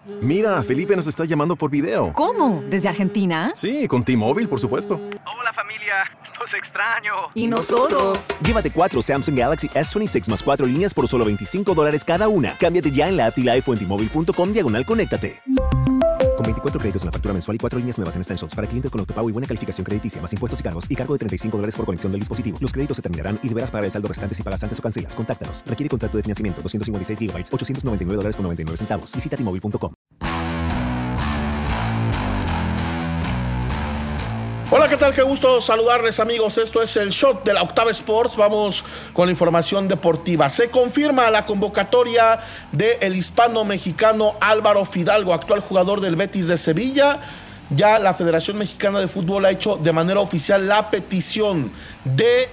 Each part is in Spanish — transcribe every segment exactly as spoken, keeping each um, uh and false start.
Mira, Felipe nos está llamando por video. ¿Cómo? ¿Desde Argentina? Sí, con T-Mobile, por supuesto. Hola familia, los extraño. ¿Y nosotros? Llévate cuatro Samsung Galaxy S veintiséis más cuatro líneas por solo veinticinco dólares cada una. Cámbiate ya en la app y la iPhone en T-Mobile punto com diagonal conéctate. Con veinticuatro créditos en la factura mensual y cuatro líneas nuevas en Essentials para clientes con autopago y buena calificación crediticia, más impuestos y cargos y cargo de treinta y cinco dólares por conexión del dispositivo. Los créditos se terminarán y deberás pagar el saldo restante si pagas antes o cancelas. Contáctanos. Requiere contrato de financiamiento. doscientos cincuenta y seis gigabytes, ochocientos noventa y nueve dólares con noventa y nueve centavos. Visita T Mobile punto com. Hola, ¿qué tal? Qué gusto saludarles, amigos. Esto es el Shot de la Octava Sports. Vamos con la información deportiva. Se confirma la convocatoria del hispano-mexicano Álvaro Fidalgo, actual jugador del Betis de Sevilla. Ya la Federación Mexicana de Fútbol ha hecho de manera oficial la petición de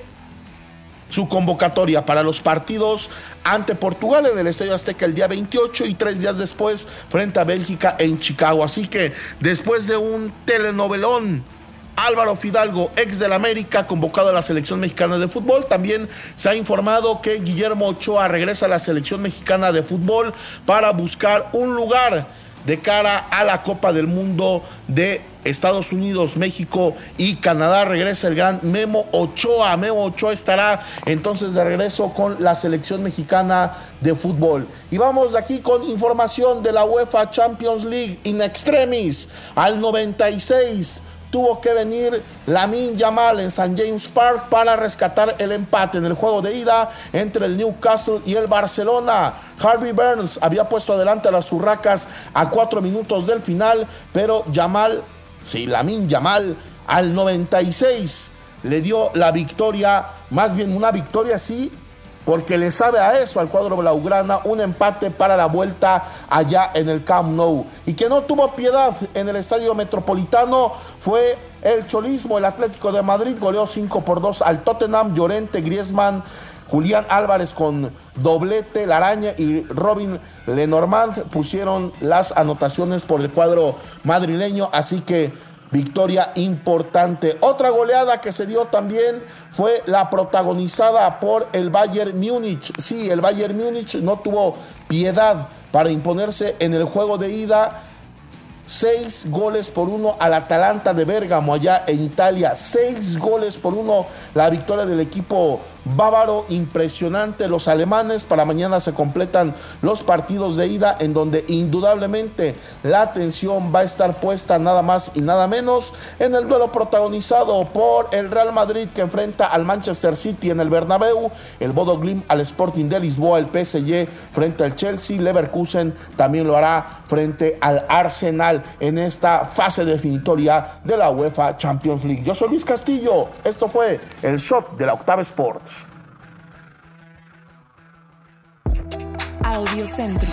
su convocatoria para los partidos ante Portugal en el Estadio Azteca el día veintiocho y tres días después frente a Bélgica en Chicago. Así que después de un telenovelón, Álvaro Fidalgo, ex del América, convocado a la selección mexicana de fútbol. También se ha informado que Guillermo Ochoa regresa a la selección mexicana de fútbol para buscar un lugar de cara a la Copa del Mundo de Estados Unidos, México y Canadá. Regresa el gran Memo Ochoa. Memo Ochoa estará entonces de regreso con la selección mexicana de fútbol. Y vamos de aquí con información de la UEFA Champions League in extremis. Al noventa y seis tuvo que venir Lamine Yamal en Saint James Park para rescatar el empate en el juego de ida entre el Newcastle y el Barcelona. Harvey Barnes había puesto adelante a las urracas a cuatro minutos del final, pero Yamal, sí, Lamine Yamal, al noventa y seis le dio la victoria, más bien una victoria sí, porque le sabe a eso al cuadro blaugrana, un empate para la vuelta allá en el Camp Nou. Y que no tuvo piedad en el Estadio Metropolitano fue el cholismo. El Atlético de Madrid goleó cinco por dos al Tottenham. Llorente, Griezmann, Julián Álvarez con doblete, La Araña y Robin Lenormand pusieron las anotaciones por el cuadro madrileño, así que victoria importante. Otra goleada que se dio también fue la protagonizada por el Bayern Múnich. Sí, el Bayern Múnich no tuvo piedad para imponerse en el juego de ida. Seis goles por uno al Atalanta de Bérgamo allá en Italia. Seis goles por uno la victoria del equipo bávaro. Impresionante los alemanes. Para mañana se completan los partidos de ida en donde indudablemente la atención va a estar puesta nada más y nada menos en el duelo protagonizado por el Real Madrid que enfrenta al Manchester City en el Bernabéu, el Bodo Glimt al Sporting de Lisboa, el P S G frente al Chelsea, Leverkusen también lo hará frente al Arsenal en esta fase definitoria de la UEFA Champions League. Yo soy Luis Castillo, esto fue el Shot de la Octava Sports. Audio Centro.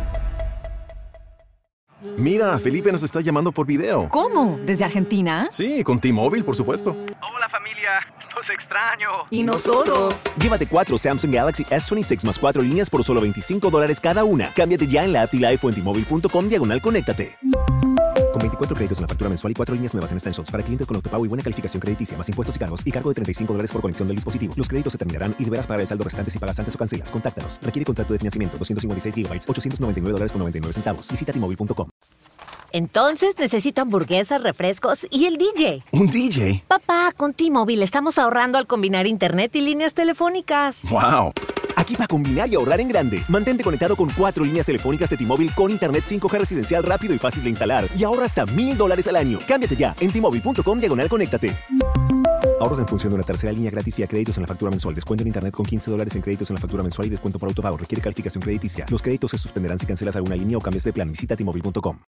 Mira, Felipe nos está llamando por video. ¿Cómo? ¿Desde Argentina? Sí, con T-Mobile, por supuesto. Hola familia, los extraño. ¿Y nosotros? Llévate cuatro Samsung Galaxy S veintiséis más cuatro líneas por solo veinticinco dólares cada una. Cámbiate ya en la app y la iPhone en T Mobile punto com diagonal conéctate. Con veinticuatro créditos en la factura mensual y cuatro líneas nuevas en Essentials para clientes con autopago y buena calificación crediticia, más impuestos y cargos y cargo de treinta y cinco dólares por conexión del dispositivo. Los créditos se terminarán y deberás pagar el saldo restante si pagas antes o cancelas. Contáctanos. Requiere contrato de financiamiento. doscientos cincuenta y seis gigabytes, ochocientos noventa y nueve dólares con noventa y nueve centavos. Visita T Mobile punto com. Entonces necesito hamburguesas, refrescos y el D J. ¿Un D J? Papá, con T-Mobile estamos ahorrando al combinar internet y líneas telefónicas. ¡Wow! Aquí para combinar y ahorrar en grande. Mantente conectado con cuatro líneas telefónicas de T-Mobile con internet cinco G residencial rápido y fácil de instalar. Y ahorra hasta mil dólares al año. Cámbiate ya en T Mobile punto com diagonal conéctate. Ahorros en función de una tercera línea gratis vía créditos en la factura mensual. Descuento en internet con quince dólares en créditos en la factura mensual y descuento por autopago. Requiere calificación crediticia. Los créditos se suspenderán si cancelas alguna línea o cambias de plan. Visita T Mobile punto com.